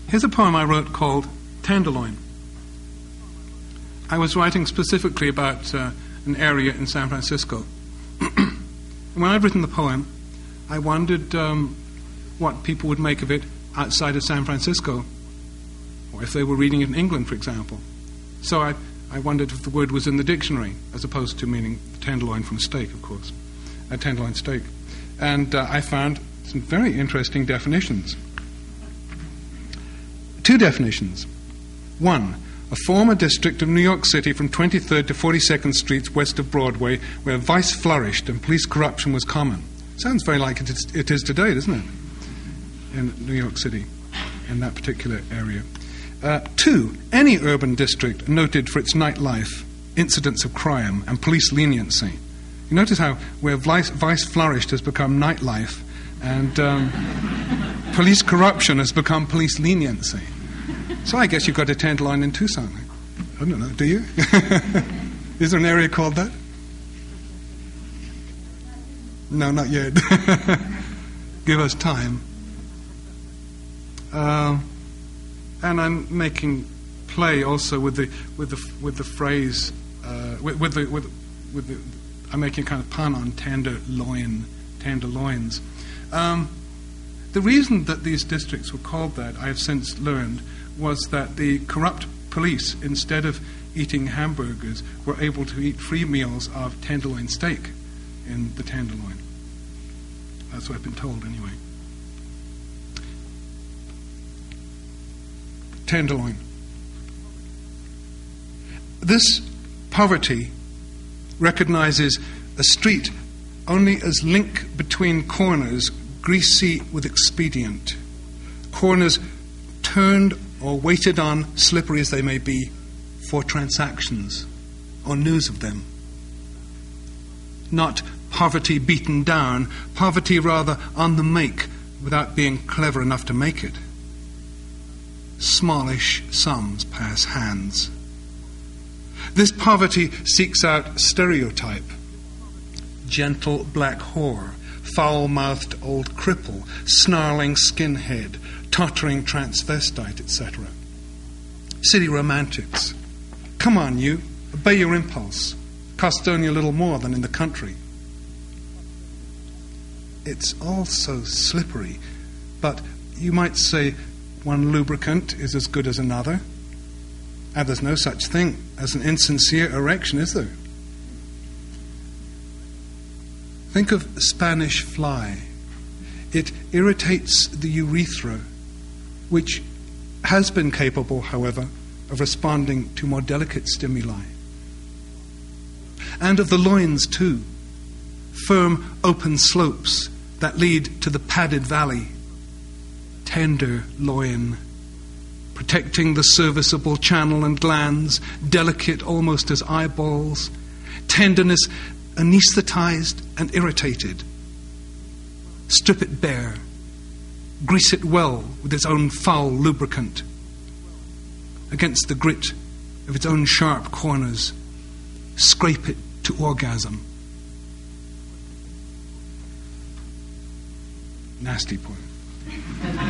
Here's a poem I wrote called Tenderloin. I was writing specifically about an area in San Francisco. And when I'd written the poem, I wondered what people would make of it outside of San Francisco, or if they were reading it in England, for example. So I wondered if the word was in the dictionary, as opposed to meaning tenderloin from steak, of course, a tenderloin steak. And I found some very interesting definitions. 2 definitions. 1, a former district of New York City from 23rd to 42nd Streets west of Broadway, where vice flourished and police corruption was common. Sounds very like it is today, doesn't it? In New York City, in that particular area. 2, any urban district noted for its nightlife, incidents of crime, and police leniency. You notice how where vice flourished has become nightlife, and police corruption has become police leniency. So I guess you've got a tenderloin in Tucson. I don't know, do you? Is there an area called that? No, not yet. Give us time. And I'm making play also with the phrase I'm making a kind of pun on tenderloins. The reason that these districts were called that, I have since learned, was that the corrupt police, instead of eating hamburgers, were able to eat free meals of tenderloin steak in the Tenderloin. That's what I've been told, anyway. Tenderloin. This poverty recognizes a street only as link between corners, greasy with expedient. Corners turned or waited on, slippery as they may be, for transactions or news of them. Not poverty beaten down, poverty rather on the make without being clever enough to make it. Smallish sums pass hands. This poverty seeks out stereotype. Gentle black whore, foul-mouthed old cripple, snarling skinhead, tottering transvestite, etc. City romantics. Come on, you. Obey your impulse. Costs only a little more than in the country. It's all so slippery, but you might say one lubricant is as good as another. And there's no such thing as an insincere erection, is there? Think of Spanish fly. It irritates the urethra, which has been capable, however, of responding to more delicate stimuli. And of the loins, too. Firm, open slopes that lead to the padded valley. Tender loin, protecting the serviceable channel and glands, delicate almost as eyeballs. Tenderness anesthetized and irritated. Strip it bare. Grease it well with its own foul lubricant. Against the grit of its own sharp corners, scrape it to orgasm. Nasty poem.